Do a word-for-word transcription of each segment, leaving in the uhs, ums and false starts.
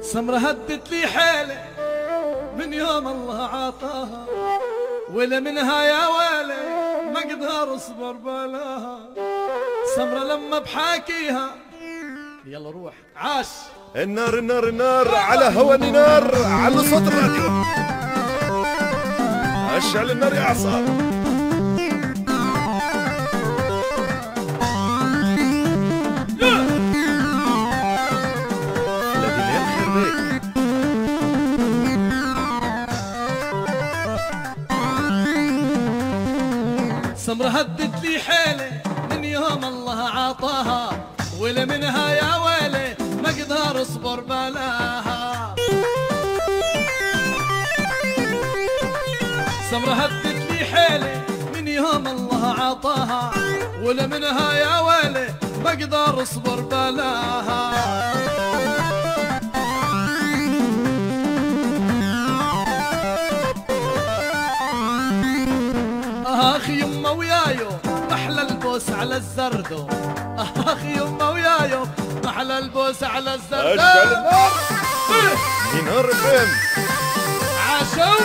سمرة هدت لي حيلة من يوم الله عطاها، ولا منها يا ويلي ما اقدر اصبر بلاها. سمرة لما بحاكيها يلا روح عاش. النار النار النار على هوا نار على صوت الراديو، اشعل النار يا عصام. سمرة هدت لي حيلة من يوم الله عطاها، ولا منها يا ويلي ما اقدر اصبر بلاها. سمرة هدت لي حيلة من يوم الله عطاها، ولا منها يا ويلي ما اقدر اصبر بلاها. اخ يما ويايو محلى البوس على الزردو، اخ يما ويايو محلى البوس على الزردو. اشعل النار نار فين عاشو.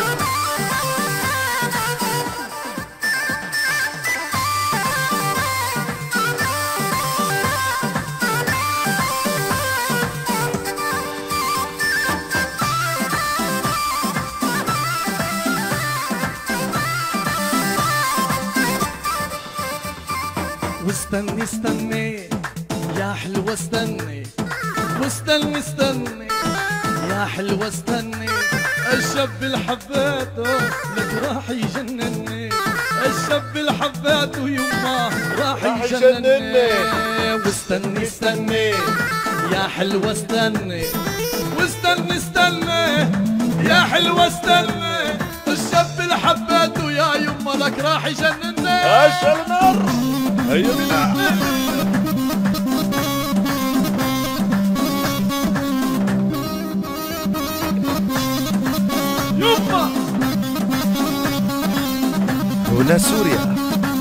واستني استني يا حلوة استني، واستني استني يا حلوة استني. الشاب اللي حبيته لك راح يجنني، الشاب اللي حبيته يما راح يجنني. واستني استني يا حلوة استني، واستني استني يا حلوة استني. الشاب اللي حبيته يا يما لك راح يجنني. اشعل النار هيا بنا. يما هنا سوريا.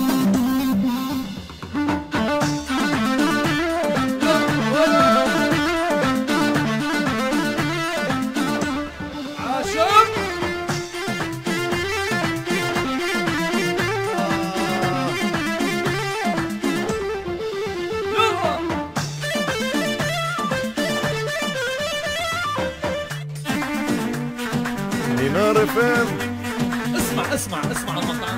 نار فين. اسمع اسمع اسمع المقطع.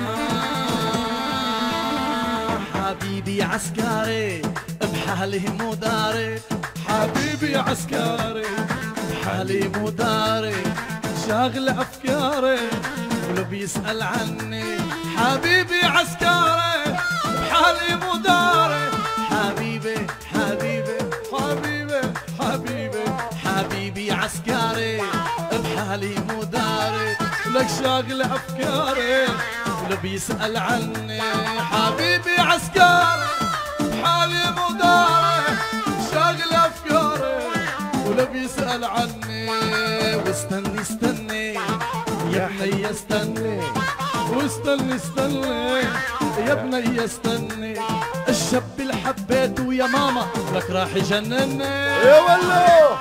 حبيبي عسكري بحالي مو داري، حبيبي عسكري بحالي مو داري. شاغل افكاري ولو بيسأل عني. حبيبي عسكري بحالي مو داري. حبيبي حبيبي حبيبي حبيبي حبيبي عسكري بحالي مو داري. لك شاغل افكاري ولو بيسأل عني. حبيبي عسكري بحالي مو داري، شاغل افكاري ولو بيسأل عني. واستني استني يا بني استني، واستني استني يا بني استني. الشاب اللي حبيته يا ماما لك راح يجنني. يا ولو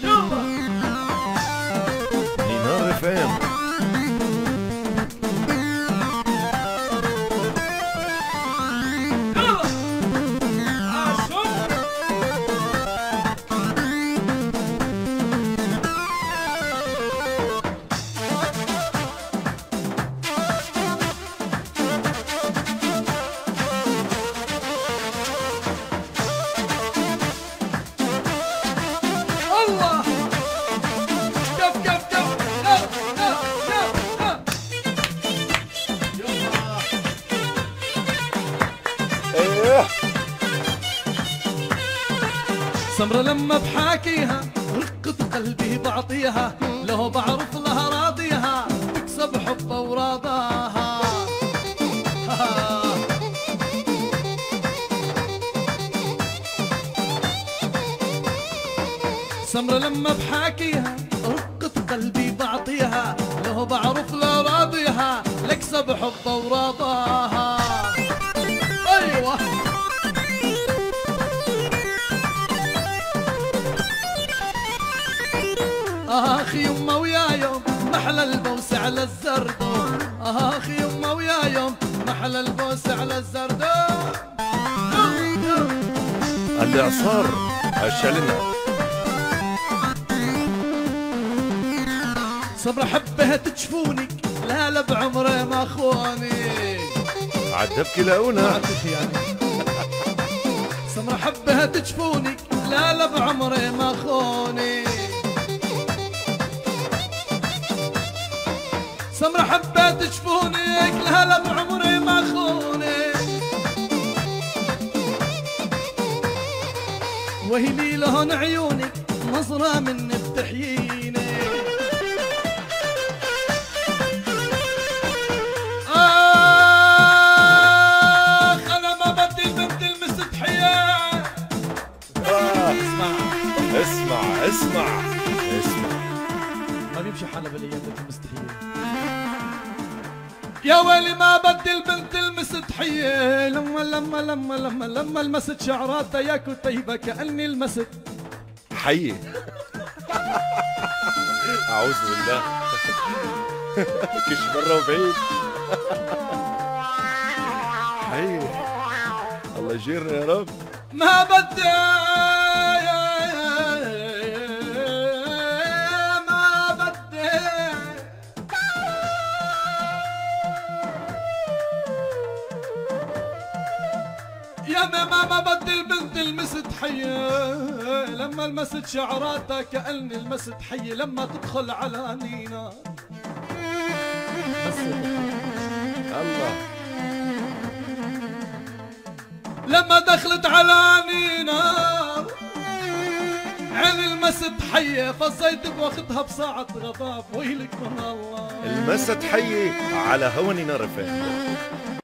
نار فين. سمرة لما بحاكيها رقة قلبي بعطيها، لو بعرف لها راضيها تكسب حبها وراضاها. سمرة لما بحاكيها رقة قلبي بعطيها، لو بعرف لها راضيها لكسب حبها وراضاها. ايوه اخي يما ويا يوم محلى البوس على الزردو، اخي يما ويا يوم محلى البوس على الزردو. الاعصار اشعلنا صبر حبهت تشفونك لا لا بعمري ما خوني عدبك لاونا يعني صبر حبهت تشفونك لا لا بعمري ما خوني سمرة حبيت تشفونك لا لا بعمري ما خوني وهلي لهن عيونك نظرة مني بتحييني آخ أنا ما بدي البنت المستحية. اسمع اسمع اسمع اسمع ما بيمشي حالة بالأيام بنت المستحية. يا ويلي ما بدي البنت المستحية لما لما لما لما لما لمست شعراتها يا كتيبة كأني لمست حي. أعوذ بالله. كش مرة وبعيد. حي الله يجيرنا يا رب. ما بدي ما بدي يا ما ما بدي البنت المست حية لما لمست شعراتها كأني المست حية لما تدخل على نينا الله لما دخلت على نينا عين المست حية فصيت بوقتها بساعة غضب ويلك من الله. المست حي على هوننا رفاه.